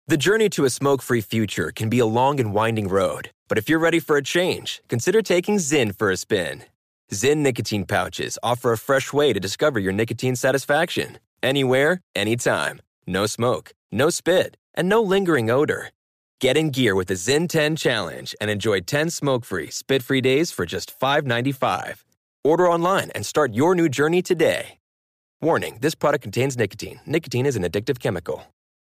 The journey to a smoke-free future can be a long and winding road, but if you're ready for a change, consider taking Zyn for a spin. Zyn nicotine pouches offer a fresh way to discover your nicotine satisfaction. Anywhere, anytime. No smoke, no spit, and no lingering odor. Get in gear with the Zyn 10 Challenge and enjoy 10 smoke-free, spit-free days for just $5.95. Order online and start your new journey today. Warning, this product contains nicotine. Nicotine is an addictive chemical.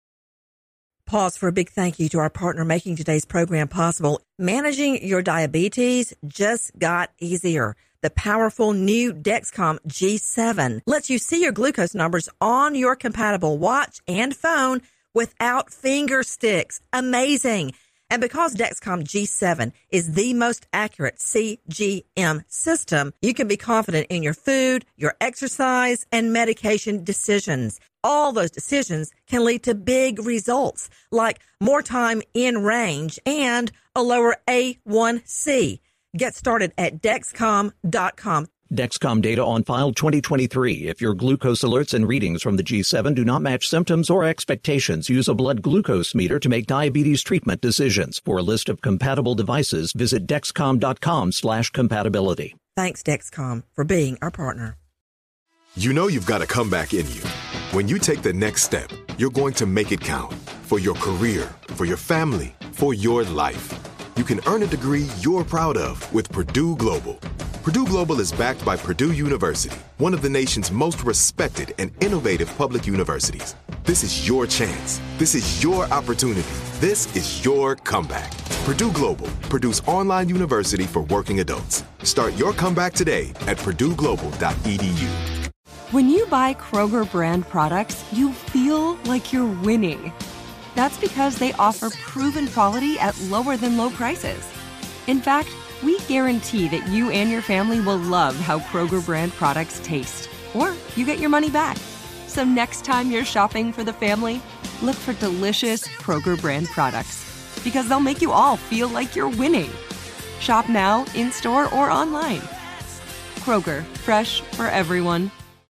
Pause for a big thank you to our partner making today's program possible. Managing your diabetes just got easier. The powerful new Dexcom G7 lets you see your glucose numbers on your compatible watch and phone without finger sticks. Amazing. And because Dexcom G7 is the most accurate CGM system, you can be confident in your food, your exercise, and medication decisions. All those decisions can lead to big results, like more time in range and a lower A1C. Get started at Dexcom.com. Dexcom data on file 2023. If your glucose alerts and readings from the G7 do not match symptoms or expectations, use a blood glucose meter to make diabetes treatment decisions. For a list of compatible devices, visit Dexcom.com/compatibility. Thanks, Dexcom, for being our partner. You know you've got a comeback in you. When you take the next step, you're going to make it count. For your career, for your family, for your life. You can earn a degree you're proud of with Purdue Global. Purdue Global is backed by Purdue University, one of the nation's most respected and innovative public universities. This is your chance. This is your opportunity. This is your comeback. Purdue Global, Purdue's online university for working adults. Start your comeback today at purdueglobal.edu. When you buy Kroger brand products, you feel like you're winning. That's because they offer proven quality at lower than low prices. In fact, we guarantee that you and your family will love how Kroger brand products taste, or you get your money back. So next time you're shopping for the family, look for delicious Kroger brand products, because they'll make you all feel like you're winning. Shop now, in-store, or online. Kroger, fresh for everyone.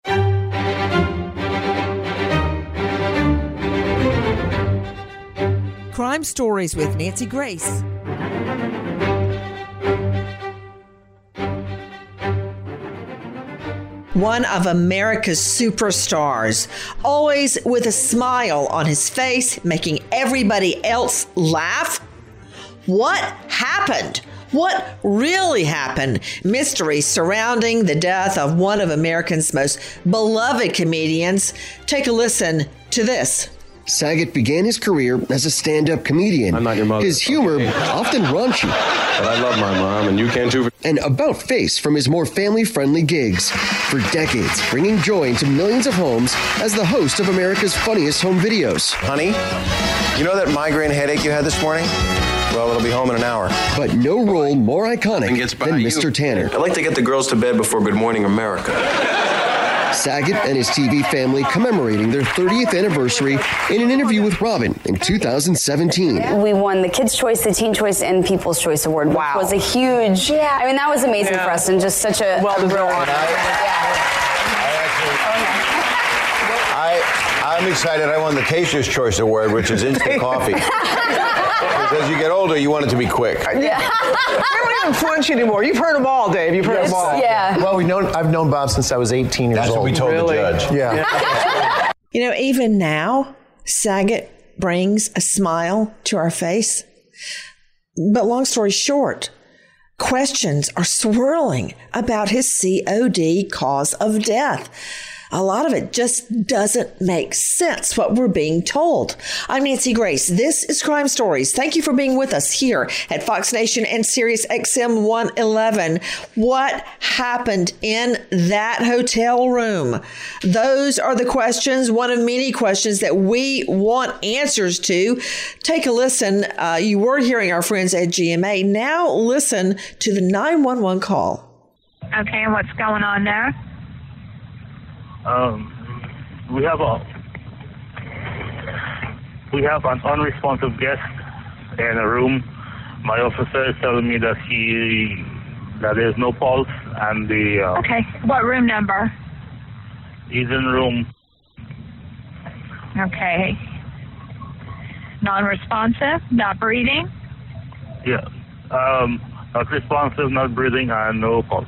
Crime Stories with Nancy Grace. One of America's superstars, always with a smile on his face, making everybody else laugh. What happened? What really happened? Mystery surrounding the death of one of America's most beloved comedians. Take a listen to this. Saget began his career as a stand-up comedian. I'm not your mother. His humor, often raunchy. But I love my mom, and you can too. And about-face from his more family-friendly gigs. For decades, bringing joy into millions of homes as the host of America's Funniest Home Videos. Honey, you know that migraine headache you had this morning? Well, it'll be home in an hour. But no role more iconic than Mr. Tanner. I like to get the girls to bed before Good Morning America. Saget and his TV family commemorating their 30th anniversary in an interview with Robin in 2017. We won the Kids' Choice, the Teen Choice, and People's Choice Award, which was a huge, I mean, that was amazing for us and just such a real honor. I'm excited. I won the Taster's Choice Award, which is instant coffee. Because as you get older, you want it to be quick. Yeah. I don't even flinch anymore. You've heard them all, Dave. You've heard them all. Yeah. Well, I've known Bob since I was 18 years old. That's what we told the judge. Yeah. You know, even now, Saget brings a smile to our face. But long story short, questions are swirling about his COD, cause of death. A lot of it just doesn't make sense, what we're being told. I'm Nancy Grace. This is Crime Stories. Thank you for being with us here at Fox Nation and Sirius XM 111. What happened in that hotel room? Those are the questions, one of many questions that we want answers to. Take a listen. You were hearing our friends at GMA. Now listen to the 911 call. Okay, and what's going on there? We have an unresponsive guest in a room. My officer is telling me that there's no pulse and okay, what room number? He's in room. Okay. Non-responsive, not breathing? Yeah. Not responsive, not breathing, and no pulse.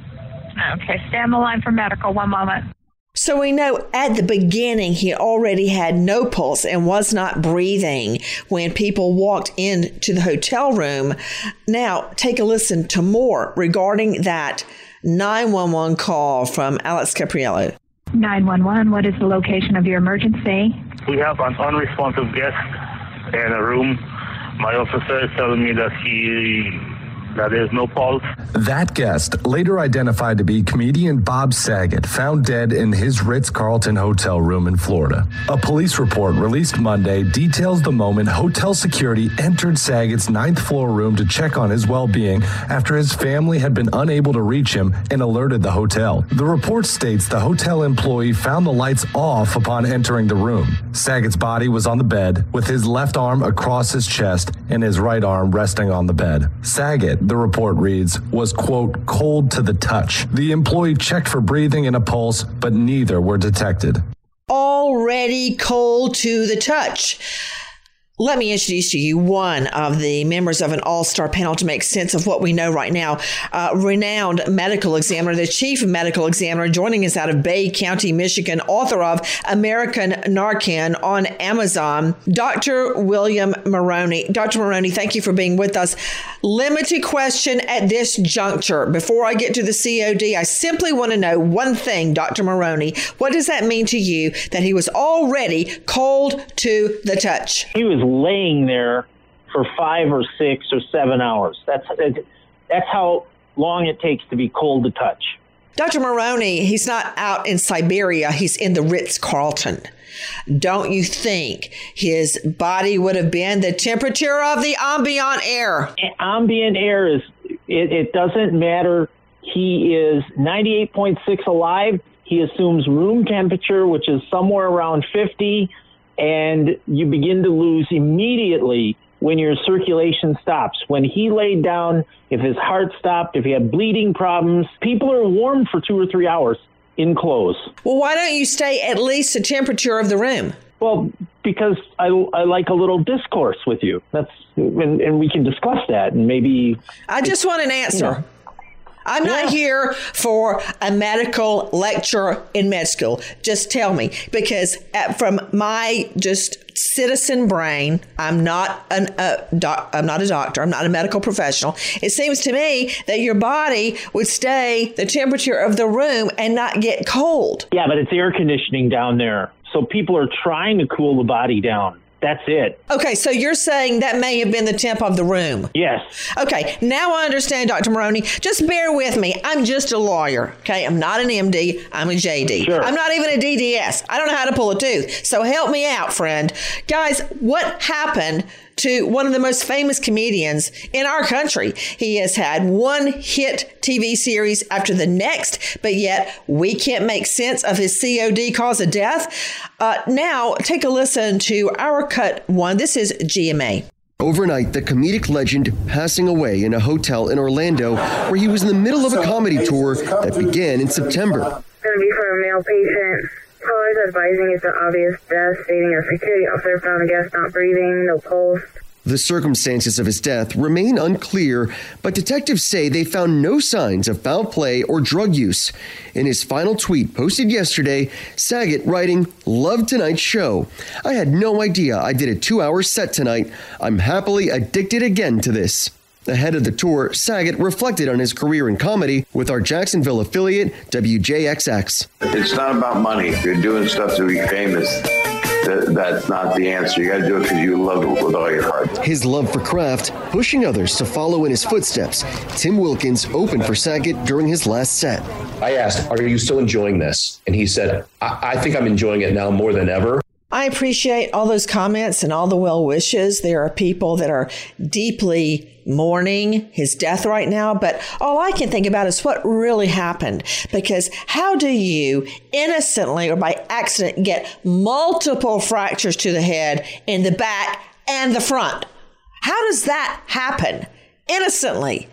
Okay, stay on the line for medical. One moment. So we know at the beginning he already had no pulse and was not breathing when people walked into the hotel room. Now, take a listen to more regarding that 911 call from Alex Capriello. 911, what is the location of your emergency? We have an unresponsive guest in a room. My officer is telling me that there's no pulse. That guest, later identified to be comedian Bob Saget, found dead in his Ritz-Carlton hotel room in Florida. A police report released Monday details the moment hotel security entered Saget's 9th floor room to check on his well-being after his family had been unable to reach him and alerted the hotel. The report states the hotel employee found the lights off upon entering the room. Saget's body was on the bed with his left arm across his chest and his right arm resting on the bed. Saget, the report reads, was, quote, cold to the touch. The employee checked for breathing and a pulse, but neither were detected. Already cold to the touch. Let me introduce to you one of the members of an all-star panel to make sense of what we know right now. Renowned medical examiner, the chief medical examiner, joining us out of Bay County, Michigan, author of American Narcan on Amazon, Dr. William Moroney. Dr. Moroney, thank you for being with us. Limited question at this juncture. Before I get to the COD, I simply want to know one thing, Dr. Moroney. What does that mean to you that he was already cold to the touch? He was laying there for 5 or 6 or 7 hours. That's how long it takes to be cold to touch. Dr. Moroney, he's not out in Siberia. He's in the Ritz-Carlton. Don't you think his body would have been the temperature of the ambient air? Ambient air is, it doesn't matter. He is 98.6 alive. He assumes room temperature, which is somewhere around 50. And you begin to lose immediately when your circulation stops. When he laid down, if his heart stopped, if he had bleeding problems, people are warm for 2 or 3 hours in clothes. Well, why don't you stay at least the temperature of the room? Well, because I like a little discourse with you. And we can discuss that, and maybe... I just want an answer. You know. I'm not here for a medical lecture in med school. Just tell me, because from my just citizen brain, I'm not a doctor. I'm not a medical professional. It seems to me that your body would stay the temperature of the room and not get cold. Yeah, but it's air conditioning down there. So people are trying to cool the body down. That's it. Okay, so you're saying that may have been the temp of the room? Yes. Okay, now I understand, Dr. Moroney. Just bear with me. I'm just a lawyer, okay? I'm not an MD. I'm a JD. Sure. I'm not even a DDS. I don't know how to pull a tooth. So help me out, friend. Guys, what happened to one of the most famous comedians in our country? He has had one hit TV series after the next, but yet we can't make sense of his COD, cause of death. Now, take a listen to our cut one. This is GMA. Overnight, the comedic legend passing away in a hotel in Orlando where he was in the middle of a comedy tour that began in September. Going to be for a male patient. Callers advising it's an obvious death, stating a security officer found a guest not breathing, no pulse. The circumstances of his death remain unclear, but detectives say they found no signs of foul play or drug use. In his final tweet posted yesterday, Saget writing, "Love tonight's show. I had no idea I did a 2-hour set tonight. I'm happily addicted again to this." Ahead of the tour, Saget reflected on his career in comedy with our Jacksonville affiliate, WJXX. It's not about money. If you're doing stuff to be famous, that's not the answer. You got to do it because you love it with all your heart. His love for craft, pushing others to follow in his footsteps. Tim Wilkins opened for Saget during his last set. I asked, "Are you still enjoying this?" And he said, I think I'm enjoying it now more than ever. I appreciate all those comments and all the well wishes. There are people that are deeply mourning his death right now, but all I can think about is what really happened. Because how do you innocently or by accident get multiple fractures to the head in the back and the front? How does that happen innocently?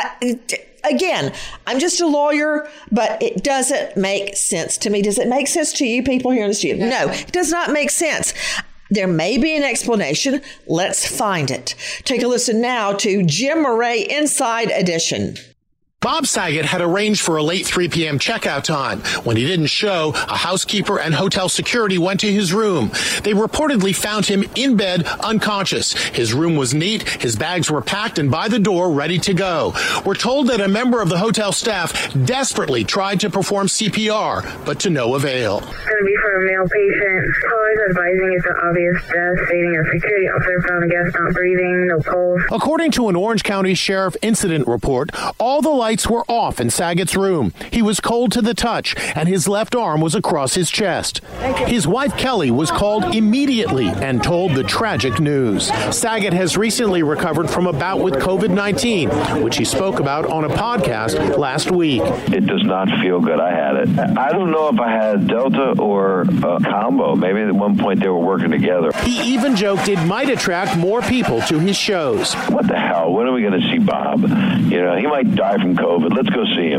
Again, I'm just a lawyer, but it doesn't make sense to me. Does it make sense to you people here in the studio? No, it does not make sense. There may be an explanation. Let's find it. Take a listen now to Jim Murray Inside Edition. Bob Saget had arranged for a late 3 p.m. checkout time. When he didn't show, a housekeeper and hotel security went to his room. They reportedly found him in bed, unconscious. His room was neat, his bags were packed and by the door, ready to go. We're told that a member of the hotel staff desperately tried to perform CPR, but to no avail. It's going to be for a male patient. Callers advising it's an obvious death, stating a security officer found the guest not breathing, no pulse. According to an Orange County Sheriff incident report, all the lights were off in Saget's room. He was cold to the touch, and his left arm was across his chest. His wife, Kelly, was called immediately and told the tragic news. Saget has recently recovered from a bout with COVID-19, which he spoke about on a podcast last week. It does not feel good. I had it. I don't know if I had Delta or a combo. Maybe at one point they were working together. He even joked it might attract more people to his shows. What the hell? When are we going to see Bob? You know, he might die from COVID. Let's go see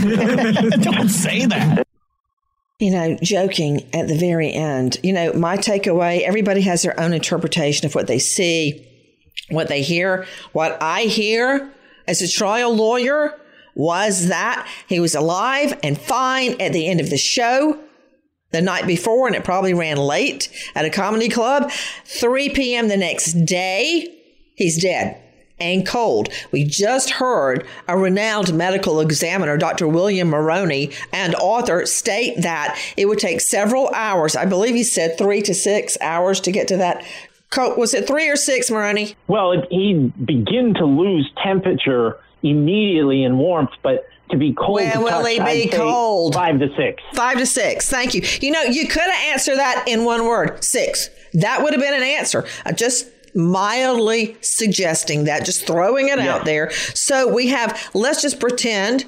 him. Don't say that. You know, joking at the very end. You know, my takeaway, everybody has their own interpretation of what they see, what they hear. What I hear as a trial lawyer was that he was alive and fine at the end of the show the night before, and it probably ran late at a comedy club. 3 p.m. the next day, he's dead and cold. We just heard a renowned medical examiner, Dr. William Maroney, and author, state that it would take several hours. I believe he said 3 to 6 hours to get to that. Was it 3 or 6, Maroney? Well, he'd begin to lose temperature immediately in warmth, but to be cold to touch, will he be cold? 5 to 6. 5 to 6. Thank you. You know, you could have answered that in one word, 6. That would have been an answer. Just mildly suggesting that, just throwing it out there. So we have, let's just pretend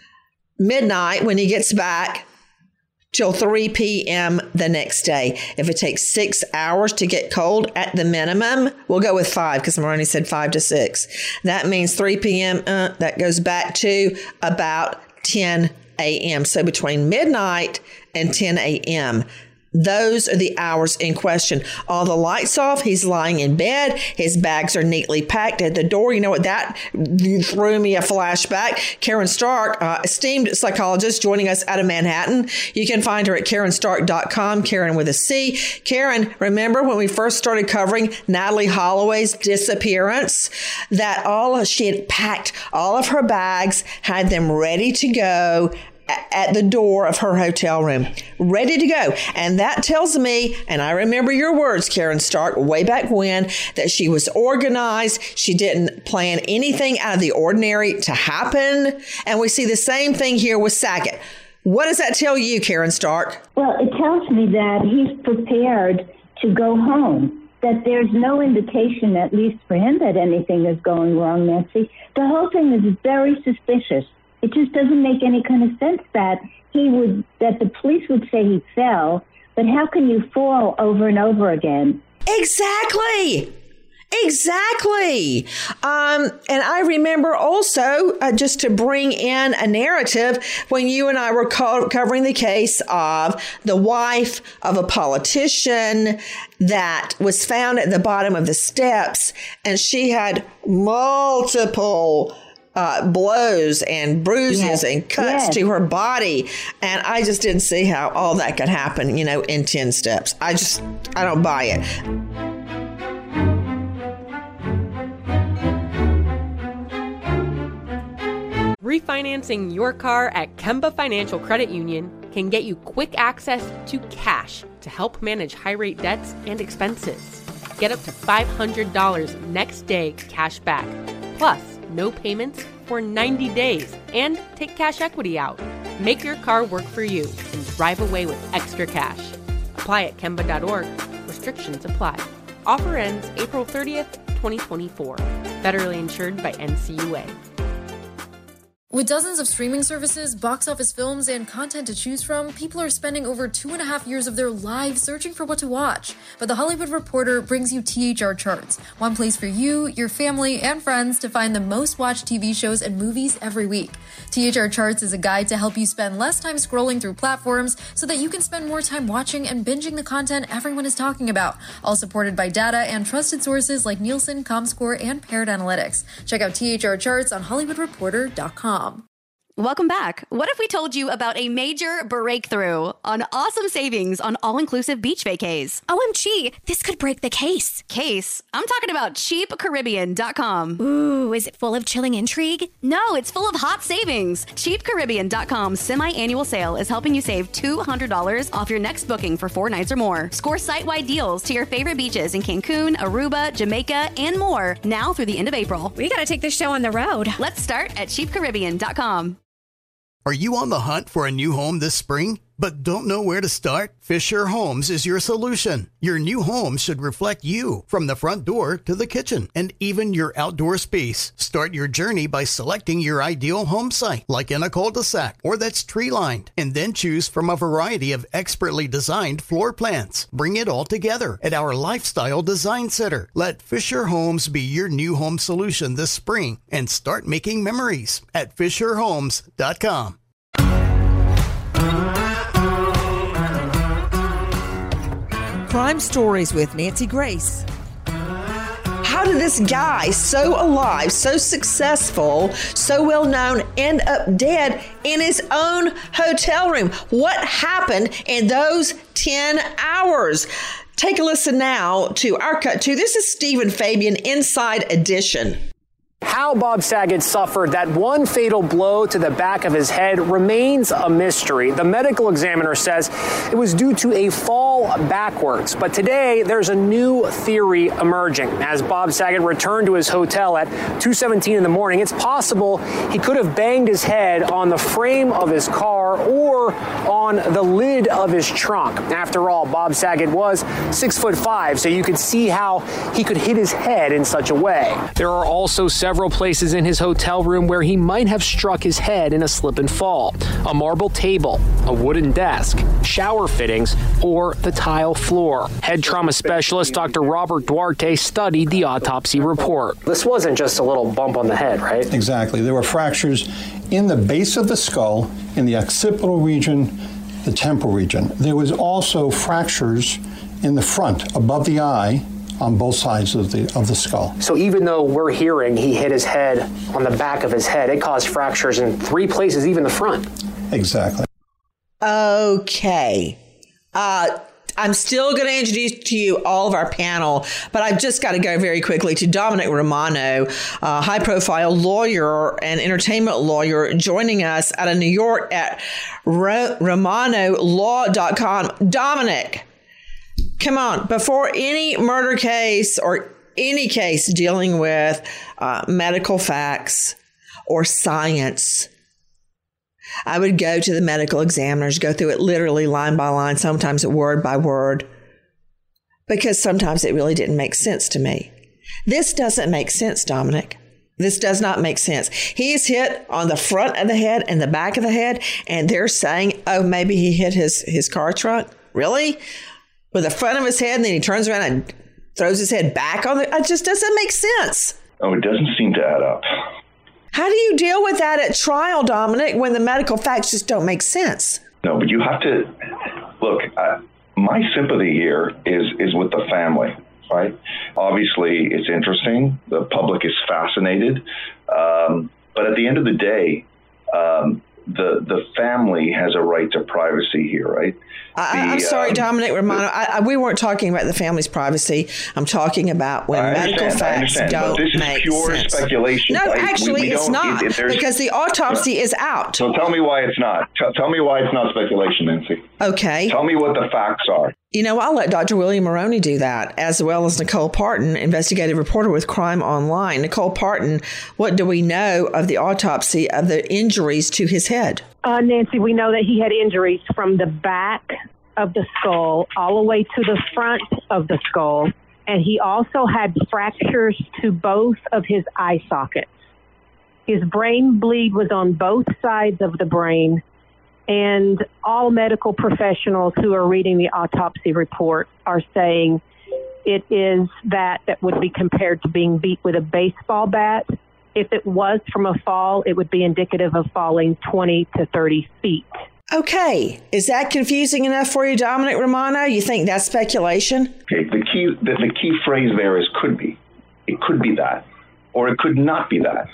midnight when he gets back till 3 p.m. the next day. If it takes 6 hours to get cold at the minimum, we'll go with 5 because Maroney said 5 to 6. That means 3 p.m. That goes back to about 10 a.m. So between midnight and 10 a.m., those are the hours in question. All the lights off. He's lying in bed. His bags are neatly packed at the door. You know what? That threw me a flashback. Karen Stark, esteemed psychologist, joining us out of Manhattan. You can find her at KarenStark.com, Karen with a C. Karen, remember when we first started covering Natalie Holloway's disappearance, that she had packed all of her bags, had them ready to go at the door of her hotel room, ready to go. And that tells me, and I remember your words, Karen Stark, way back when, that she was organized. She didn't plan anything out of the ordinary to happen. And we see the same thing here with Saget. What does that tell you, Karen Stark? Well, it tells me that he's prepared to go home, that there's no indication, at least for him, that anything is going wrong, Nancy. The whole thing is very suspicious. It just doesn't make any kind of sense that that the police would say he fell, but how can you fall over and over again? Exactly. And I remember also, just to bring in a narrative, when you and I were covering the case of the wife of a politician that was found at the bottom of the steps, and she had multiple blows and bruises and cuts to her body. And I just didn't see how all that could happen, in 10 steps. I don't buy it. Refinancing your car at Kemba Financial Credit Union can get you quick access to cash to help manage high-rate debts and expenses. Get up to $500 next day cash back. Plus, no payments for 90 days, and take cash equity out. Make your car work for you and drive away with extra cash. Apply at Kemba.org. Restrictions apply. Offer ends April 30th, 2024. Federally insured by NCUA. With dozens of streaming services, box office films, and content to choose from, people are spending over 2.5 years of their lives searching for what to watch. But The Hollywood Reporter brings you THR Charts, one place for you, your family, and friends to find the most watched TV shows and movies every week. THR Charts is a guide to help you spend less time scrolling through platforms so that you can spend more time watching and binging the content everyone is talking about, all supported by data and trusted sources like Nielsen, Comscore, and Parrot Analytics. Check out THR Charts on HollywoodReporter.com. Welcome back. What if we told you about a major breakthrough on awesome savings on all-inclusive beach vacays? OMG, this could break the case. Case? I'm talking about CheapCaribbean.com. Ooh, is it full of chilling intrigue? No, it's full of hot savings. CheapCaribbean.com's semi-annual sale is helping you save $200 off your next booking for 4 nights or more. Score site-wide deals to your favorite beaches in Cancun, Aruba, Jamaica, and more now through the end of April. We gotta take this show on the road. Let's start at CheapCaribbean.com. Are you on the hunt for a new home this spring, but don't know where to start? Fisher Homes is your solution. Your new home should reflect you, from the front door to the kitchen, and even your outdoor space. Start your journey by selecting your ideal home site, like in a cul-de-sac or that's tree-lined, and then choose from a variety of expertly designed floor plans. Bring it all together at our Lifestyle Design Center. Let Fisher Homes be your new home solution this spring and start making memories at FisherHomes.com. Crime Stories with Nancy Grace. How did this guy, so alive, so successful, so well known, end up dead in his own hotel room? What happened in those 10 hours? Take a listen now to our cut two. This is Stephen Fabian, Inside Edition. How Bob Saget suffered that one fatal blow to the back of his head remains a mystery. The medical examiner says it was due to a fall backwards. But today, there's a new theory emerging. As Bob Saget returned to his hotel at 2:17 in the morning, it's possible he could have banged his head on the frame of his car or on the lid of his trunk. After all, Bob Saget was 6'5", so you could see how he could hit his head in such a way. There are also several places in his hotel room where he might have struck his head in a slip and fall. A marble table, a wooden desk, shower fittings, or the tile floor. Head trauma specialist Dr. Robert Duarte studied the autopsy report. This wasn't just a little bump on the head, right? Exactly. There were fractures in the base of the skull, in the occipital region, the temporal region. There was also fractures in the front, above the eye, on both sides of the skull. So even though we're hearing he hit his head on the back of his head, it caused fractures in 3 places, even the front. Exactly. Okay. I'm still going to introduce to you all of our panel, but I've just got to go very quickly to Dominic Romano, a high-profile lawyer and entertainment lawyer, joining us out of New York at RomanoLaw.com. Dominic, come on, before any murder case or any case dealing with medical facts or science, I would go to the medical examiners, go through it literally line by line, sometimes word by word, because sometimes it really didn't make sense to me. This doesn't make sense, Dominic. This does not make sense. He is hit on the front of the head and the back of the head, and they're saying, oh, maybe he hit his car trunk. Really? With the front of his head, and then he turns around and throws his head back on it. It just doesn't make sense. Oh, it doesn't seem to add up. How do you deal with that at trial, Dominic, when the medical facts just don't make sense? No, but you have to look. My sympathy here is with the family, right? Obviously, it's interesting. The public is fascinated, but at the end of the day, the family has a right to privacy here, right? I'm sorry, Dominic Romano. We weren't talking about the family's privacy. I'm talking about when medical facts don't make sense. This is pure speculation. No, actually, it's not, because the autopsy is out. So tell me why it's not. Tell me why it's not speculation, Nancy. Okay. Tell me what the facts are. You know, I'll let Dr. William Maroney do that, as well as Nicole Parton, investigative reporter with Crime Online. Nicole Parton, what do we know of the autopsy of the injuries to his head? Nancy, we know that he had injuries from the back of the skull all the way to the front of the skull, and he also had fractures to both of his eye sockets. His brain bleed was on both sides of the brain, and all medical professionals who are reading the autopsy report are saying it is that would be compared to being beat with a baseball bat. If it was from a fall, it would be indicative of falling 20 to 30 feet. Okay. Is that confusing enough for you, Dominic Romano? You think that's speculation? Okay. The key phrase there is could be. It could be that, or it could not be that.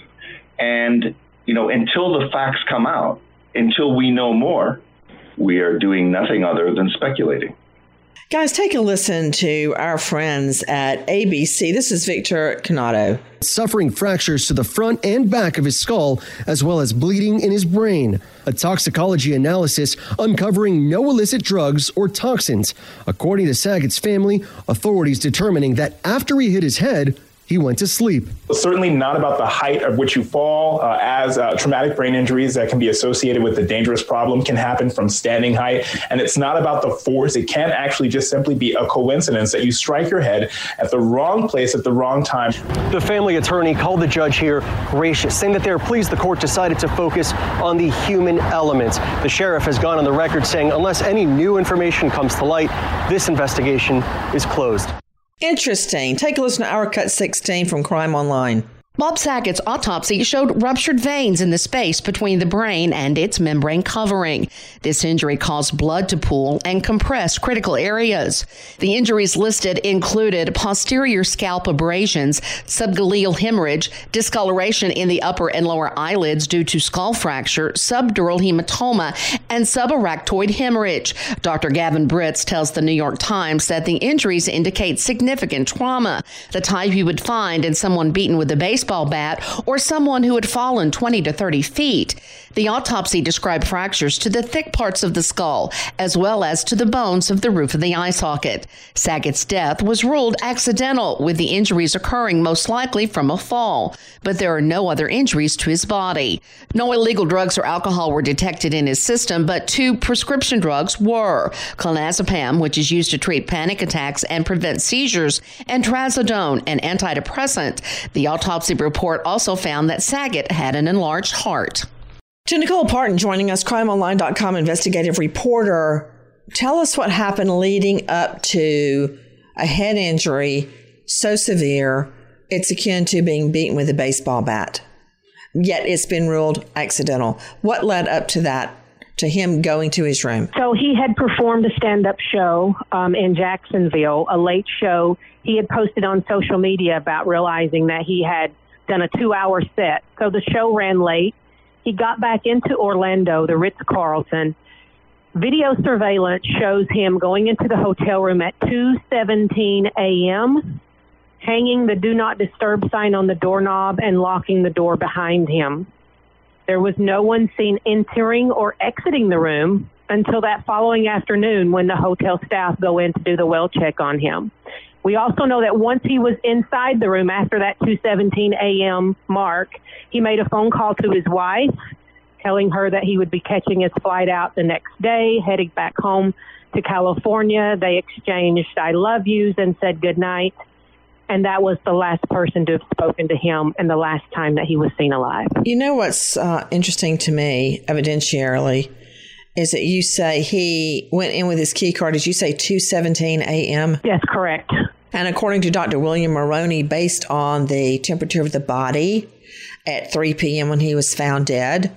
And, until the facts come out, until we know more, we are doing nothing other than speculating. Guys, take a listen to our friends at ABC. This is Victor Canato. Suffering fractures to the front and back of his skull, as well as bleeding in his brain. A toxicology analysis uncovering no illicit drugs or toxins. According to Saget's family, authorities determining that after he hit his head, he went to sleep. Certainly not about the height at which you fall, as traumatic brain injuries that can be associated with the dangerous problem can happen from standing height. And it's not about the force. It can actually just simply be a coincidence that you strike your head at the wrong place at the wrong time. The family attorney called the judge here gracious, saying that they're pleased the court decided to focus on the human element. The sheriff has gone on the record saying unless any new information comes to light, this investigation is closed. Interesting. Take a listen to our Cut 16 from Crime Online. Bob Saget's autopsy showed ruptured veins in the space between the brain and its membrane covering. This injury caused blood to pool and compress critical areas. The injuries listed included posterior scalp abrasions, subgaleal hemorrhage, discoloration in the upper and lower eyelids due to skull fracture, subdural hematoma, and subarachnoid hemorrhage. Dr. Gavin Britz tells the New York Times that the injuries indicate significant trauma, the type you would find in someone beaten with a baseball bat or someone who had fallen 20 to 30 feet. The autopsy described fractures to the thick parts of the skull, as well as to the bones of the roof of the eye socket. Saget's death was ruled accidental, with the injuries occurring most likely from a fall, but there are no other injuries to his body. No illegal drugs or alcohol were detected in his system, but 2 prescription drugs were: clonazepam, which is used to treat panic attacks and prevent seizures, and trazodone, an antidepressant. The autopsy report also found that Saget had an enlarged heart. To Nicole Parton joining us, crimeonline.com investigative reporter. Tell us what happened leading up to a head injury so severe it's akin to being beaten with a baseball bat, yet it's been ruled accidental. What led up to that, to him going to his room? So he had performed a stand-up show in Jacksonville, a late show. He had posted on social media about realizing that he had done a 2-hour set. So the show ran late. He got back into Orlando, the Ritz-Carlton. Video surveillance shows him going into the hotel room at 2:17 a.m., hanging the Do Not Disturb sign on the doorknob and locking the door behind him. There was no one seen entering or exiting the room until that following afternoon when the hotel staff go in to do the well check on him. We also know that once he was inside the room after that 2:17 a.m. mark, he made a phone call to his wife, telling her that he would be catching his flight out the next day, heading back home to California. They exchanged I love yous and said goodnight. And that was the last person to have spoken to him and the last time that he was seen alive. You know what's interesting to me, evidentiarily, is that you say he went in with his key card. Did you say 2:17 a.m.? Yes, correct. And according to Dr. William Maroney, based on the temperature of the body at 3 p.m. when he was found dead,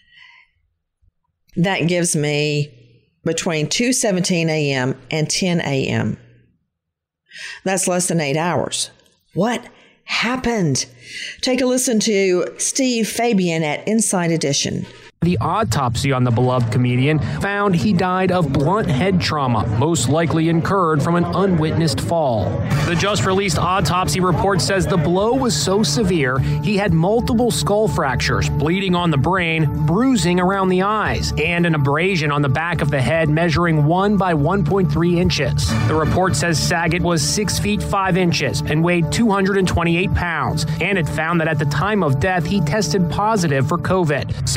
that gives me between 2:17 a.m. and 10 a.m. That's less than 8 hours. What happened? Take a listen to Steve Fabian at Inside Edition. The autopsy on the beloved comedian found he died of blunt head trauma, most likely incurred from an unwitnessed fall. The just-released autopsy report says the blow was so severe he had multiple skull fractures, bleeding on the brain, bruising around the eyes, and an abrasion on the back of the head measuring 1 by 1.3 inches. The report says Saget was 6 feet 5 inches and weighed 228 pounds, and it found that at the time of death he tested positive for COVID. 65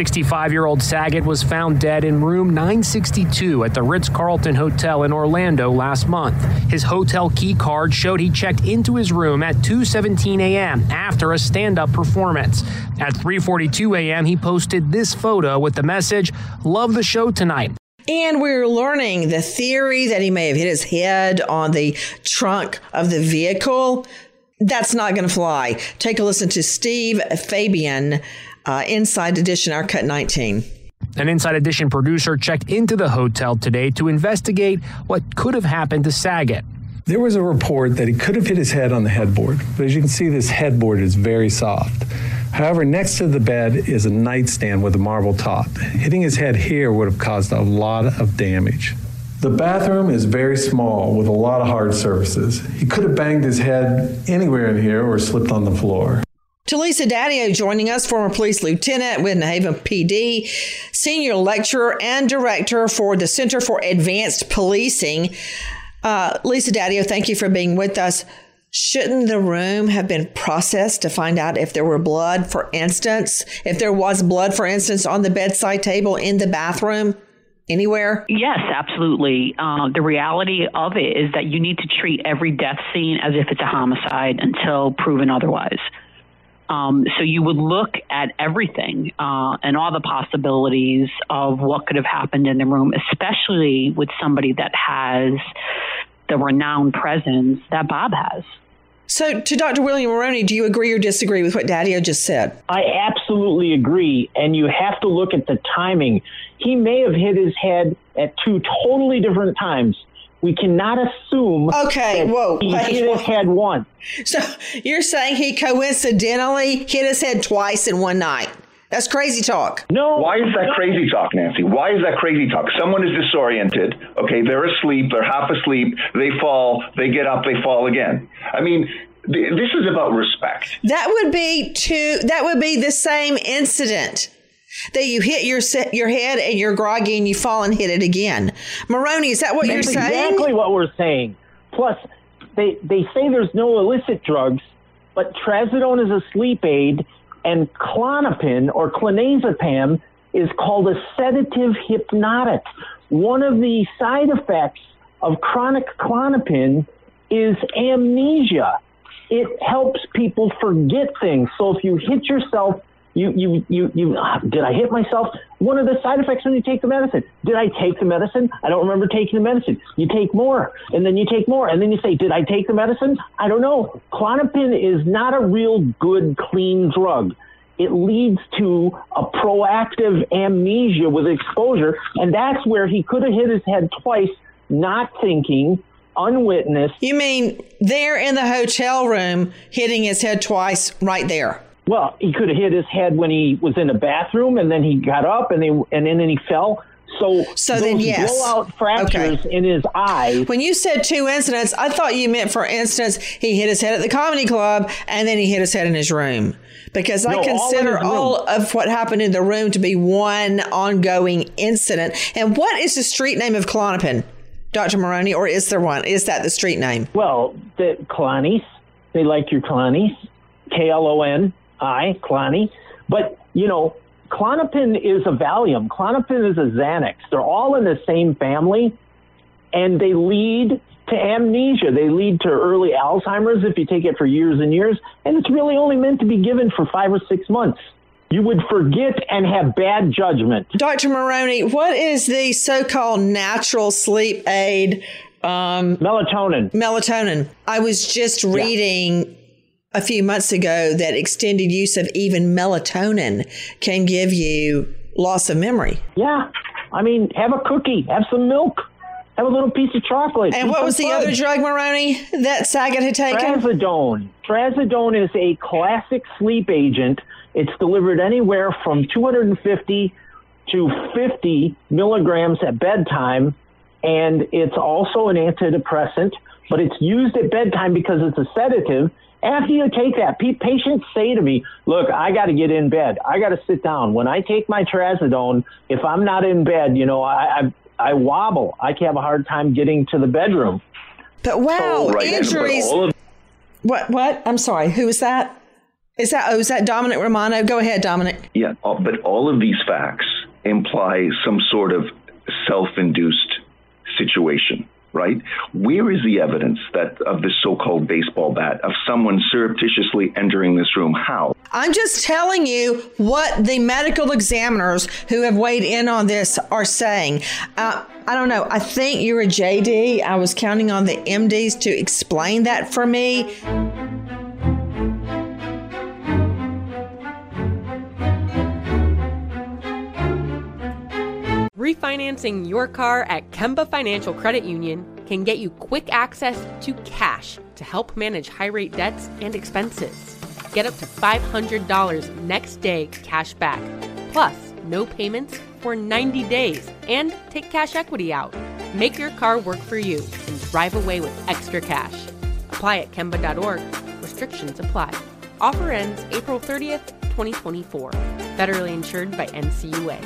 55-year-old Saget was found dead in room 962 at the Ritz-Carlton Hotel in Orlando last month. His hotel key card showed he checked into his room at 2:17 a.m. after a stand-up performance. At 3:42 a.m., he posted this photo with the message, "Love the show tonight." And we're learning the theory that he may have hit his head on the trunk of the vehicle. That's not going to fly. Take a listen to Steve Fabian, Inside Edition, our Cut 19. An Inside Edition producer checked into the hotel today to investigate what could have happened to Saget. There was a report that he could have hit his head on the headboard, but as you can see, this headboard is very soft. However, next to the bed is a nightstand with a marble top. Hitting his head here would have caused a lot of damage. The bathroom is very small with a lot of hard surfaces. He could have banged his head anywhere in here or slipped on the floor. Talisa Daddio joining us, former police lieutenant with New Haven PD, senior lecturer and director for the Center for Advanced Policing. Lisa Daddio, thank you for being with us. Shouldn't the room have been processed to find out if there were blood, for instance, if there was blood, for instance, on the bedside table, in the bathroom, anywhere? Yes, absolutely. The reality of it is that you need to treat every death scene as if it's a homicide until proven otherwise. So you would look at everything and all the possibilities of what could have happened in the room, especially with somebody that has the renowned presence that Bob has. So to Dr. William Maroney, do you agree or disagree with what Daddio just said? I absolutely agree. And you have to look at the timing. He may have hit his head at two totally different times. We cannot assume he hit his head once. So you're saying he coincidentally hit his head twice in one night? That's crazy talk. No. Why is that crazy talk, Nancy? Why is that crazy talk? Someone is disoriented. Okay, they're asleep. They're half asleep. They fall. They get up. They fall again. I mean, this is about respect. That would be the same incident that you hit your head and you're groggy and you fall and hit it again. Maroney, is that what you're saying? That's exactly what we're saying. Plus, they say there's no illicit drugs, but trazodone is a sleep aid, and Klonopin or clonazepam is called a sedative hypnotic. One of the side effects of chronic Klonopin is amnesia. It helps people forget things. So if you hit yourself, did I hit myself? One of the side effects when you take the medicine. Did I take the medicine? I don't remember taking the medicine. You take more, and then you take more, and then you say, did I take the medicine? I don't know. Klonopin is not a real good, clean drug. It leads to a proactive amnesia with exposure, and that's where he could have hit his head twice, not thinking, unwitnessed. You mean there in the hotel room, hitting his head twice right there? Well, he could have hit his head when he was in the bathroom, and then he got up, and then he fell. So then, yes. Blowout fractures in his eyes. When you said two incidents, I thought you meant, for instance, he hit his head at the comedy club, and then he hit his head in his room. Because I consider all of what happened in the room to be one ongoing incident. And what is the street name of Klonopin, Dr. Maroney, or is there one? Is that the street name? Well, the Clonnies. They like your Clonnies. Kloni, Clonnie. But, Klonopin is a Valium. Klonopin is a Xanax. They're all in the same family, and they lead to amnesia. They lead to early Alzheimer's if you take it for years and years, and it's really only meant to be given for 5 or 6 months. You would forget and have bad judgment. Dr. Maroney, what is the so-called natural sleep aid? Melatonin. Melatonin. I was just reading a few months ago that extended use of even melatonin can give you loss of memory. Yeah. I mean, have a cookie, have some milk, have a little piece of chocolate. And what was the other drug, Maroney, that Saget had taken? Trazodone. Trazodone is a classic sleep agent. It's delivered anywhere from 250 to 50 milligrams at bedtime, and it's also an antidepressant, but it's used at bedtime because it's a sedative. After you take that, patients say to me, look, I got to get in bed. I got to sit down. When I take my trazodone, if I'm not in bed, I wobble. I can have a hard time getting to the bedroom. But wow, injuries. What? I'm sorry. Who is that? Is that Dominic Romano? Go ahead, Dominic. Yeah, but all of these facts imply some sort of self-induced situation, right? Where is the evidence that of this so-called baseball bat, of someone surreptitiously entering this room? How? I'm just telling you what the medical examiners who have weighed in on this are saying. I don't know. I think you're a JD. I was counting on the MDs to explain that for me. Refinancing your car at Kemba Financial Credit Union can get you quick access to cash to help manage high-rate debts and expenses. Get up to $500 next day cash back, plus no payments for 90 days, and take cash equity out. Make your car work for you and drive away with extra cash. Apply at Kemba.org. Restrictions apply. Offer ends April 30th, 2024. Federally insured by NCUA.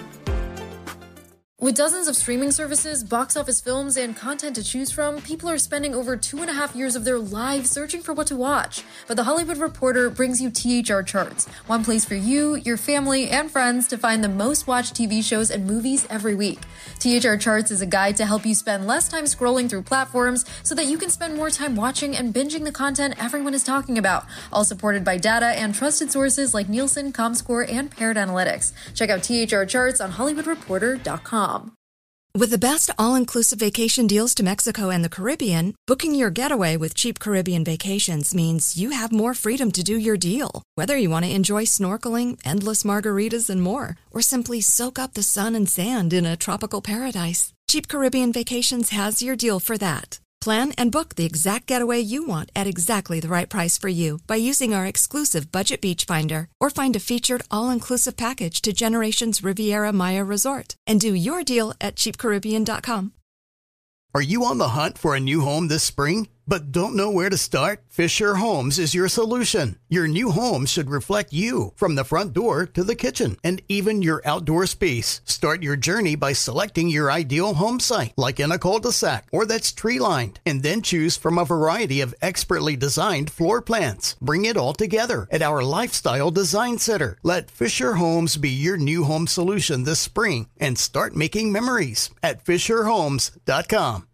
With dozens of streaming services, box office films, and content to choose from, people are spending over 2.5 years of their lives searching for what to watch. But The Hollywood Reporter brings you THR Charts, one place for you, your family, and friends to find the most watched TV shows and movies every week. THR Charts is a guide to help you spend less time scrolling through platforms so that you can spend more time watching and binging the content everyone is talking about, all supported by data and trusted sources like Nielsen, Comscore, and Parrot Analytics. Check out THR Charts on HollywoodReporter.com. With the best all-inclusive vacation deals to Mexico and the Caribbean, booking your getaway with Cheap Caribbean Vacations means you have more freedom to do your deal. Whether you want to enjoy snorkeling, endless margaritas, and more, or simply soak up the sun and sand in a tropical paradise, Cheap Caribbean Vacations has your deal for that. Plan and book the exact getaway you want at exactly the right price for you by using our exclusive Budget Beach Finder, or find a featured all-inclusive package to Generations Riviera Maya Resort and do your deal at cheapcaribbean.com. Are you on the hunt for a new home this spring, but don't know where to start? Fisher Homes is your solution. Your new home should reflect you, from the front door to the kitchen and even your outdoor space. Start your journey by selecting your ideal home site, like in a cul-de-sac or that's tree-lined, and then choose from a variety of expertly designed floor plans. Bring it all together at our Lifestyle Design Center. Let Fisher Homes be your new home solution this spring and start making memories at FisherHomes.com.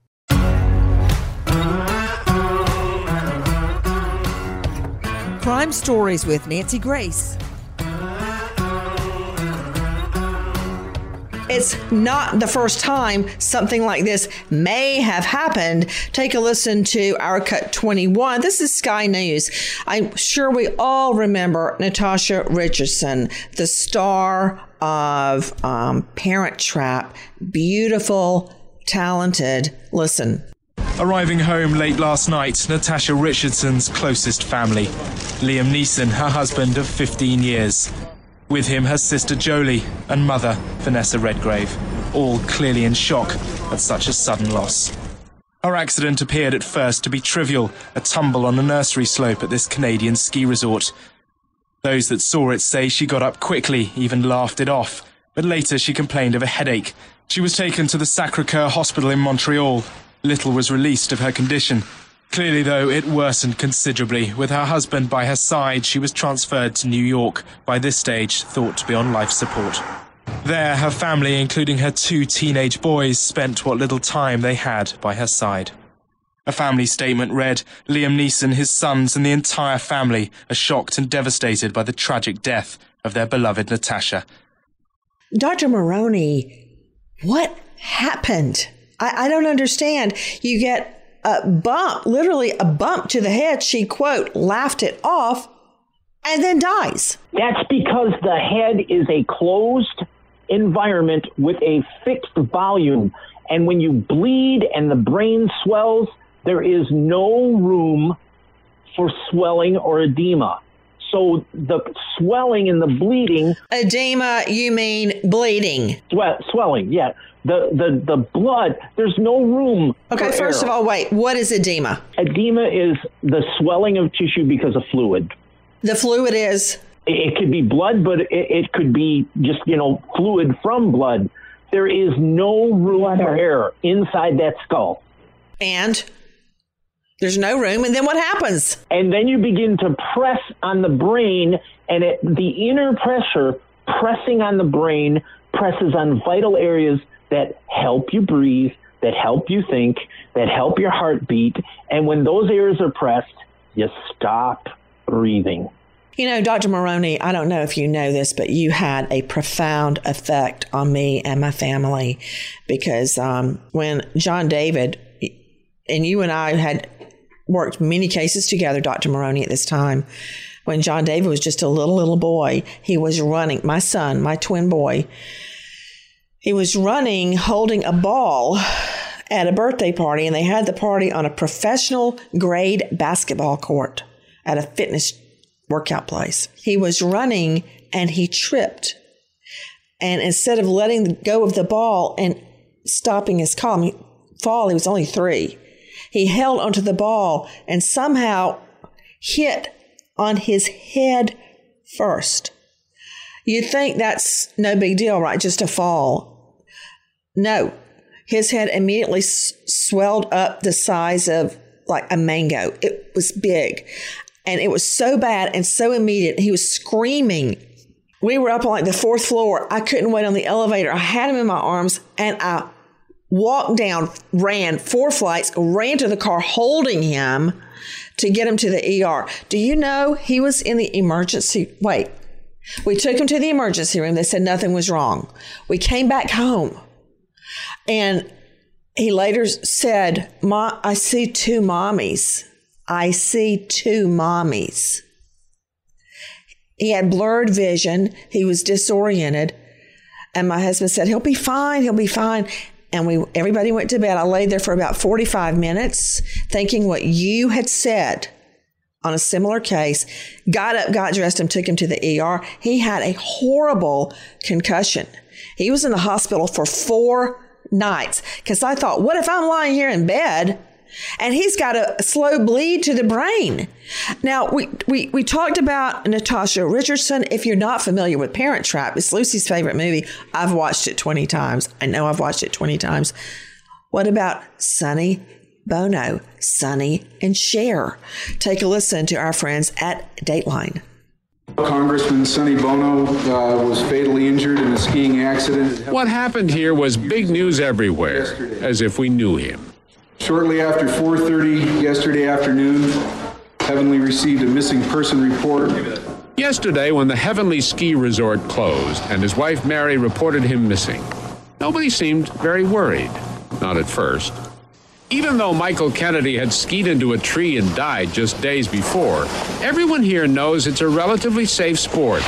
Crime Stories with Nancy Grace. It's not the first time something like this may have happened. Take a listen to our Cut 21. This is Sky News. I'm sure we all remember Natasha Richardson, the star of Parent Trap. Beautiful, talented. Listen. Arriving home late last night, Natasha Richardson's closest family. Liam Neeson, her husband of 15 years. With him, her sister Jolie and mother, Vanessa Redgrave, all clearly in shock at such a sudden loss. Her accident appeared at first to be trivial, a tumble on a nursery slope at this Canadian ski resort. Those that saw it say she got up quickly, even laughed it off, but later she complained of a headache. She was taken to the Sacré-Cœur Hospital in Montreal. Little was released of her condition. Clearly, though, it worsened considerably. With her husband by her side, she was transferred to New York, by this stage thought to be on life support. There, her family, including her 2 teenage boys, spent what little time they had by her side. A family statement read, Liam Neeson, his sons, and the entire family are shocked and devastated by the tragic death of their beloved Natasha. Dr. Maroney, what happened? I don't understand. You get a bump, literally a bump to the head. She, quote, laughed it off and then dies. That's because the head is a closed environment with a fixed volume. And when you bleed and the brain swells, there is no room for swelling or edema. So the swelling and the bleeding... Edema, you mean bleeding? Swelling, yeah. The blood, there's no room. Okay, first of all, wait. What is edema? Edema is the swelling of tissue because of fluid. The fluid is? It could be blood, but it could be just, fluid from blood. There is no room for air inside that skull. And? There's no room, and then what happens? And then you begin to press on the brain, and the inner pressure pressing on the brain presses on vital areas that help you breathe, that help you think, that help your heartbeat. And when those areas are pressed, you stop breathing. You know, Dr. Maroney, I don't know if you know this, but you had a profound effect on me and my family, because when John David, and you and I had worked many cases together, Dr. Maroney, at this time, when John David was just a little boy, he was running, my son, my twin boy, he was running, holding a ball at a birthday party, and they had the party on a professional grade basketball court at a fitness workout place. He was running and he tripped. And instead of letting go of the ball and stopping his fall, he was only 3. He held onto the ball and somehow hit on his head first. You'd think that's no big deal, right? Just a fall. No. His head immediately swelled up the size of like a mango. It was big. And it was so bad and so immediate. He was screaming. We were up on like the 4th floor. I couldn't wait on the elevator. I had him in my arms and I walked down, ran 4 flights, ran to the car holding him to get him to the ER. Do you know he was in the emergency? Wait, we took him to the emergency room. They said nothing was wrong. We came back home and he later said, I see 2 mommies. I see 2 mommies. He had blurred vision. He was disoriented. And my husband said, he'll be fine. He'll be fine. And everybody went to bed. I laid there for about 45 minutes thinking what you had said on a similar case, got up, got dressed, and took him to the ER. He had a horrible concussion. He was in the hospital for 4 nights because I thought, what if I'm lying here in bed and he's got a slow bleed to the brain? Now, we talked about Natasha Richardson. If you're not familiar with Parent Trap, it's Lucy's favorite movie. I've watched it 20 times. I know I've watched it 20 times. What about Sonny Bono, Sonny and Cher? Take a listen to our friends at Dateline. Congressman Sonny Bono was fatally injured in a skiing accident. What happened here was big news everywhere, as if we knew him. Shortly after 4:30 yesterday afternoon, Heavenly received a missing person report. Yesterday, when the Heavenly Ski Resort closed and his wife Mary reported him missing, nobody seemed very worried. Not at first. Even though Michael Kennedy had skied into a tree and died just days before, everyone here knows it's a relatively safe sport.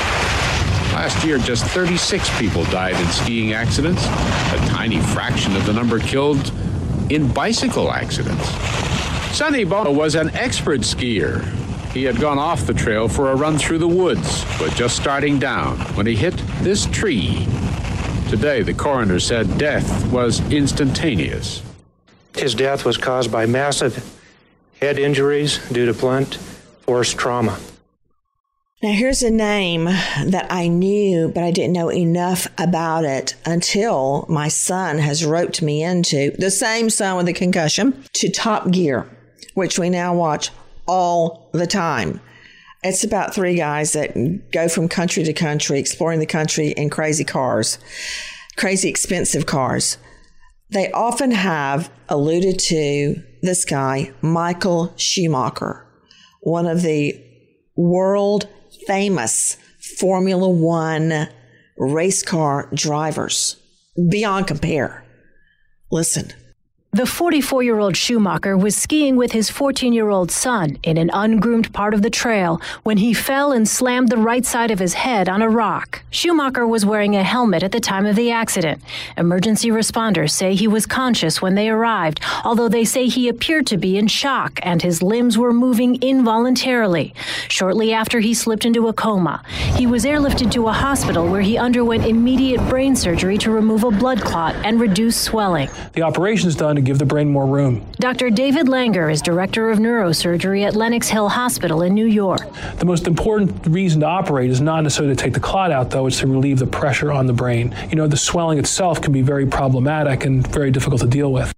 Last year, just 36 people died in skiing accidents, a tiny fraction of the number killed in bicycle accidents. Sonny Bono was an expert skier. He had gone off the trail for a run through the woods, but just starting down when he hit this tree. Today, the coroner said death was instantaneous. His death was caused by massive head injuries due to blunt force trauma. Now, here's a name that I knew, but I didn't know enough about it until my son has roped me into, the same son with a concussion, to Top Gear, which we now watch all the time. It's about 3 guys that go from country to country, exploring the country in crazy cars, crazy expensive cars. They often have alluded to this guy, Michael Schumacher, one of the world famous Formula One race car drivers. Beyond compare. Listen. The 44-year-old Schumacher was skiing with his 14-year-old son in an ungroomed part of the trail when he fell and slammed the right side of his head on a rock. Schumacher was wearing a helmet at the time of the accident. Emergency responders say he was conscious when they arrived, although they say he appeared to be in shock and his limbs were moving involuntarily. Shortly after, he slipped into a coma. He was airlifted to a hospital where he underwent immediate brain surgery to remove a blood clot and reduce swelling. The operation is done to give the brain more room. Dr. David Langer is director of neurosurgery at Lenox Hill Hospital in New York. The most important reason to operate is not necessarily to take the clot out, though, it's to relieve the pressure on the brain. You know, the swelling itself can be very problematic and very difficult to deal with.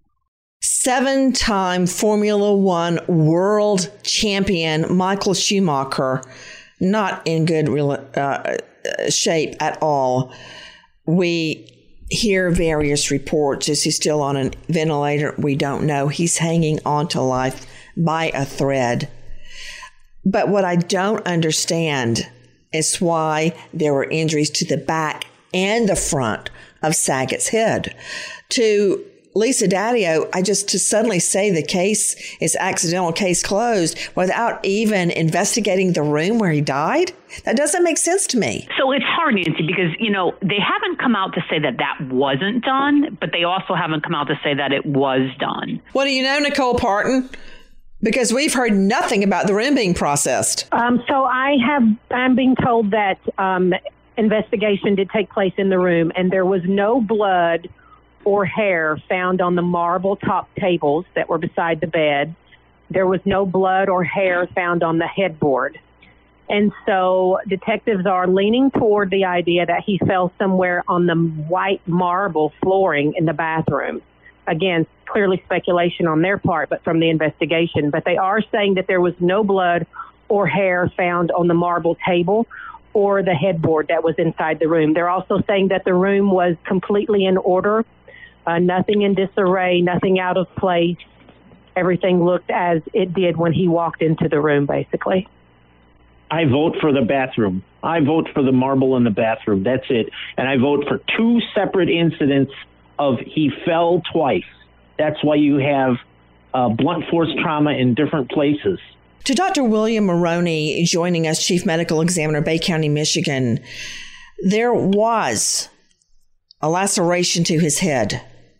7-time Formula One world champion Michael Schumacher, not in good shape at all. We hear various reports. Is he still on a ventilator? We don't know. He's hanging on to life by a thread. But what I don't understand is why there were injuries to the back and the front of Saget's head. To Lisa Daddio, to suddenly say the case is accidental, case closed, without even investigating the room where he died, that doesn't make sense to me. So it's hard, Nancy, because, they haven't come out to say that wasn't done, but they also haven't come out to say that it was done. What do you know, Nicole Parton? Because we've heard nothing about the room being processed. So I'm being told that investigation did take place in the room, and there was no blood or hair found on the marble top tables that were beside the bed. There was no blood or hair found on the headboard. And so detectives are leaning toward the idea that he fell somewhere on the white marble flooring in the bathroom. Again, clearly speculation on their part, but from the investigation. But they are saying that there was no blood or hair found on the marble table or the headboard that was inside the room. They're also saying that the room was completely in order. Nothing in disarray, nothing out of place. Everything looked as it did when he walked into the room, basically. I vote for the bathroom. I vote for the marble in the bathroom. That's it. And I vote for 2 separate incidents of he fell twice. That's why you have blunt force trauma in different places. To Dr. William Maroney, joining us, Chief Medical Examiner, Bay County, Michigan, there was a laceration to his head.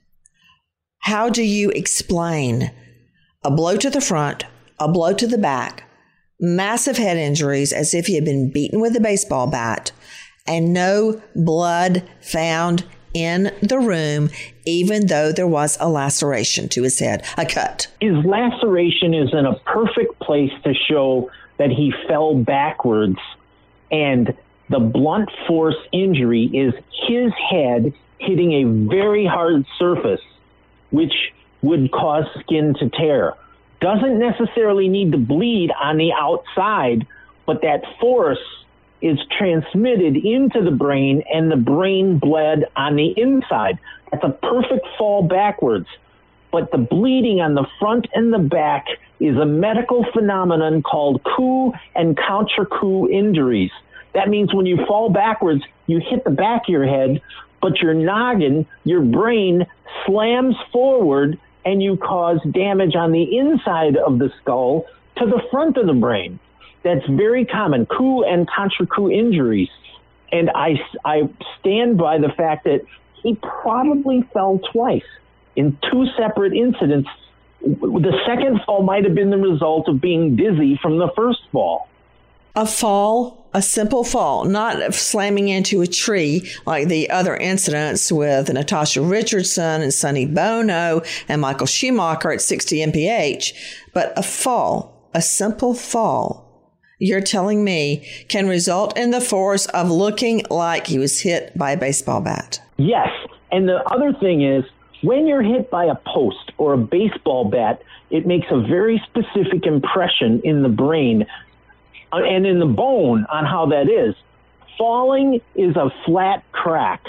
How do you explain a blow to the front, a blow to the back, massive head injuries as if he had been beaten with a baseball bat, and no blood found in the room, even though there was a laceration to his head, a cut? His laceration is in a perfect place to show that he fell backwards, and the blunt force injury is his head hitting a very hard surface, which would cause skin to tear. Doesn't necessarily need to bleed on the outside, but that force is transmitted into the brain, and the brain bled on the inside. That's a perfect fall backwards. But the bleeding on the front and the back is a medical phenomenon called coup and contre-coup injuries. That means when you fall backwards, you hit the back of your head, but your noggin, your brain, slams forward, and you cause damage on the inside of the skull to the front of the brain. That's very common, coup and contre-coup injuries. And I stand by the fact that he probably fell twice in 2 separate incidents. The second fall might have been the result of being dizzy from the first fall. A fall, a simple fall, not slamming into a tree like the other incidents with Natasha Richardson and Sonny Bono and Michael Schumacher at 60 mph, but a fall, a simple fall, you're telling me can result in the force of looking like he was hit by a baseball bat. Yes. And the other thing is, when you're hit by a post or a baseball bat, it makes a very specific impression in the brain and in the bone on how that is. Falling is a flat crack.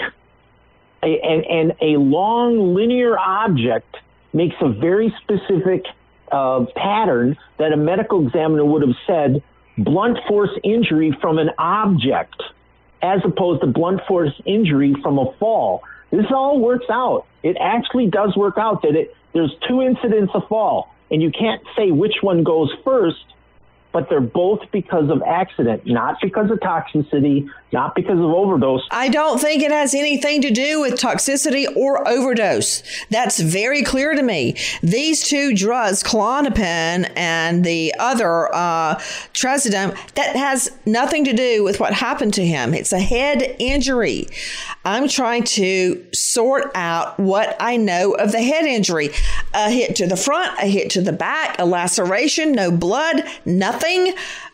And a long linear object makes a very specific pattern that a medical examiner would have said blunt force injury from an object as opposed to blunt force injury from a fall. This all works out. It actually does work out that there's 2 incidents of fall, and you can't say which one goes first, but they're both because of accident, not because of toxicity, not because of overdose. I don't think it has anything to do with toxicity or overdose. That's very clear to me. These 2 drugs, Klonopin and the other Trazodone, that has nothing to do with what happened to him. It's a head injury. I'm trying to sort out what I know of the head injury. A hit to the front, a hit to the back, a laceration, no blood, nothing.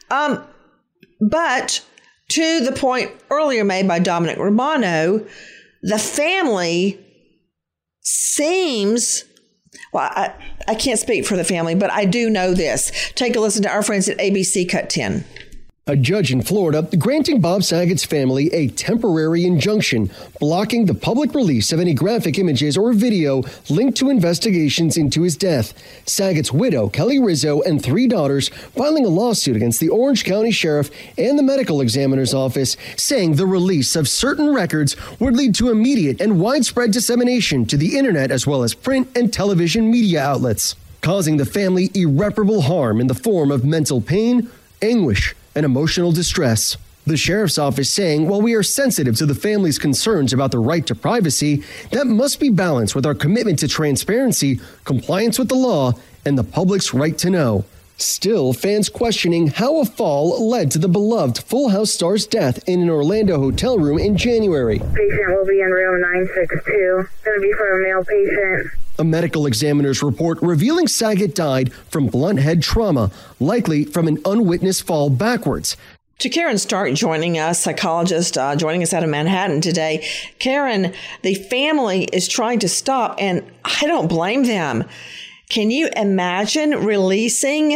But to the point earlier made by Dominic Romano, the family seems, well, I can't speak for the family, but I do know this. Take a listen to our friends at ABC Cut 10. A judge in Florida granting Bob Saget's family a temporary injunction blocking the public release of any graphic images or video linked to investigations into his death. Saget's widow, Kelly Rizzo, and 3 daughters filing a lawsuit against the Orange County Sheriff and the medical examiner's office, saying the release of certain records would lead to immediate and widespread dissemination to the internet as well as print and television media outlets, causing the family irreparable harm in the form of mental pain, anguish, and emotional distress. The sheriff's office saying, while we are sensitive to the family's concerns about the right to privacy, that must be balanced with our commitment to transparency, compliance with the law, and the public's right to know. Still, fans questioning how a fall led to the beloved Full House star's death in an Orlando hotel room in January. Patient will be in room 962. Going to be for a male patient. A medical examiner's report revealing Saget died from blunt head trauma, likely from an unwitnessed fall backwards. To Karen Stark joining us, psychologist joining us out of Manhattan today. Karen, the family is trying to stop, and I don't blame them. Can you imagine releasing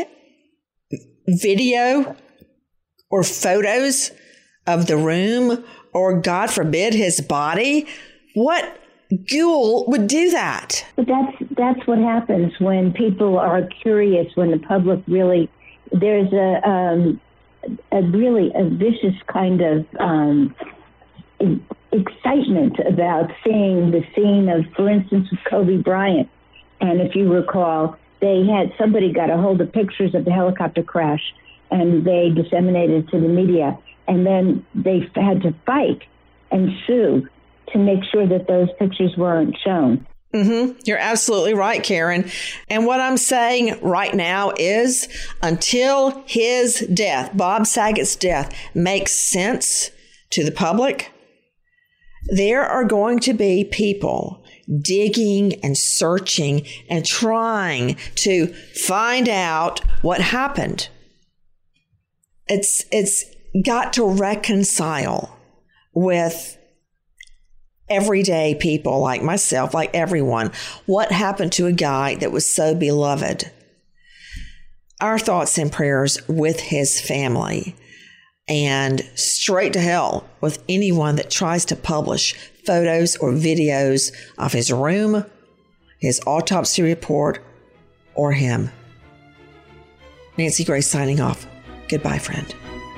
video or photos of the room or, God forbid, his body? What ghoul would do that? But that's what happens when people are curious, when the public really, there's a vicious kind of excitement about seeing the scene of, for instance, with Kobe Bryant. And if you recall, somebody got a hold of pictures of the helicopter crash and they disseminated it to the media. And then they had to fight and sue to make sure that those pictures weren't shown. Mm-hmm. You're absolutely right, Karen. And what I'm saying right now is until his death, Bob Saget's death, makes sense to the public, there are going to be people digging and searching and trying to find out what happened. It's got to reconcile with everyday people like myself, like everyone. What happened to a guy that was so beloved? Our thoughts and prayers with his family, and straight to hell with anyone that tries to publish photos or videos of his room, his autopsy report, or him. Nancy Grace signing off. Goodbye, friend.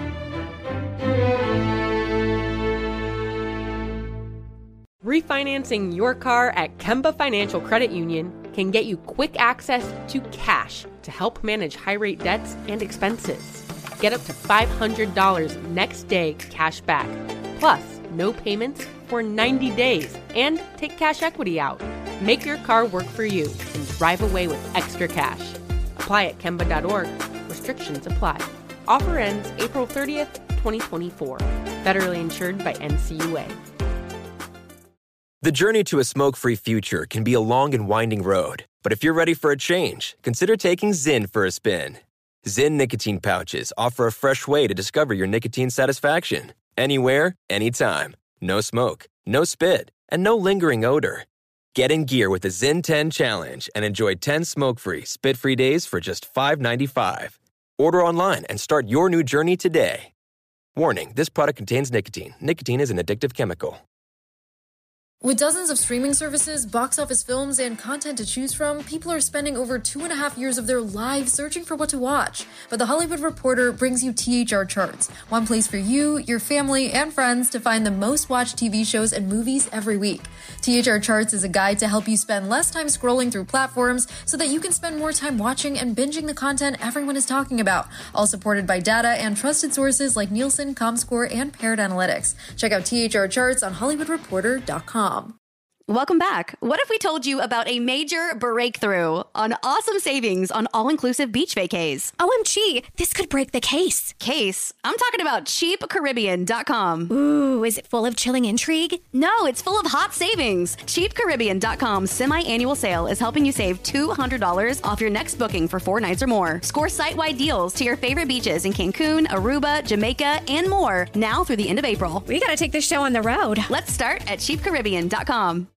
Refinancing your car at Kemba Financial Credit Union can get you quick access to cash to help manage high-rate debts and expenses. Get up to $500 next day cash back, plus no payments for 90 days, and take cash equity out. Make your car work for you and drive away with extra cash. Apply at Kemba.org. Restrictions apply. Offer ends April 30th, 2024. Federally insured by NCUA. The journey to a smoke-free future can be a long and winding road, but if you're ready for a change, consider taking Zyn for a spin. Zyn nicotine pouches offer a fresh way to discover your nicotine satisfaction. Anywhere, anytime. No smoke, no spit, and no lingering odor. Get in gear with the Zyn 10 Challenge and enjoy 10 smoke-free, spit-free days for just $5.95. Order online and start your new journey today. Warning, this product contains nicotine. Nicotine is an addictive chemical. With dozens of streaming services, box office films, and content to choose from, people are spending over 2.5 years of their lives searching for what to watch. But The Hollywood Reporter brings you THR Charts, one place for you, your family, and friends to find the most watched TV shows and movies every week. THR Charts is a guide to help you spend less time scrolling through platforms so that you can spend more time watching and binging the content everyone is talking about, all supported by data and trusted sources like Nielsen, Comscore, and Parrot Analytics. Check out THR Charts on HollywoodReporter.com. Welcome back. What if we told you about a major breakthrough on awesome savings on all-inclusive beach vacays? OMG, this could break the case. Case? I'm talking about CheapCaribbean.com. Ooh, is it full of chilling intrigue? No, it's full of hot savings. CheapCaribbean.com's semi-annual sale is helping you save $200 off your next booking for 4 nights or more. Score site-wide deals to your favorite beaches in Cancun, Aruba, Jamaica, and more now through the end of April. We gotta take this show on the road. Let's start at CheapCaribbean.com.